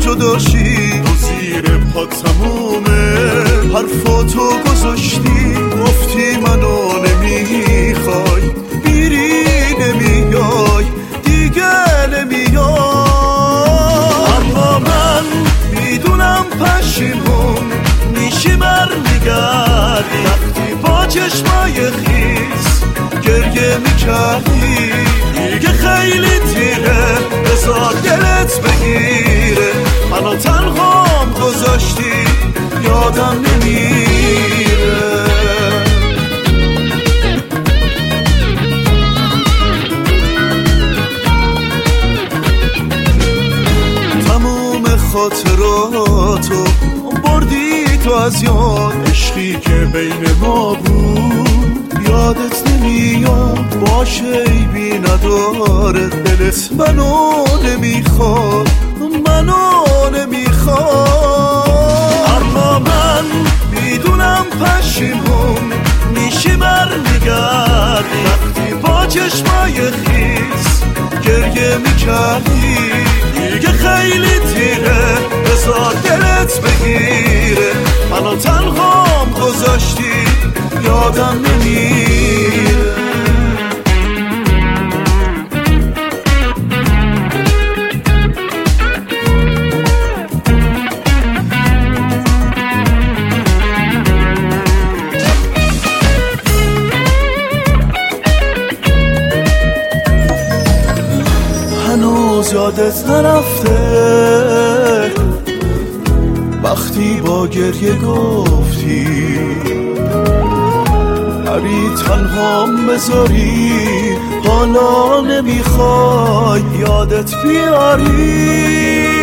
جداشی تو زیر پا تمومه حرفاتو گذاشتی گفتی منو نمیخوای میری نمیای دیگه نمیای اما من میدونم پشیمون میشی برمیگردی وقتی با چشمای خیس گریه میکردی دیگه خیلی تیره بذار دلت بگیره منو تنهام گذاشتی یادم نمیره تموم خاطراتو بردی تو از یاد عشقی که بین ما بود یادت نمیاد باشه عیبی نداره دلت منو نمیخواد منو نمیخواد اما من میدونم پشیمون میشی برمیگردی وقتی با چشمای خیس گریه میکردی دیگه خیلی تیره بذار دلت بگیره منو تنهام گذاشتی یادم نمیره هنوز یادت نرفته وقتی با گریه گفتی نری تنهام بذاری حالا نمیخوای یادت بیاری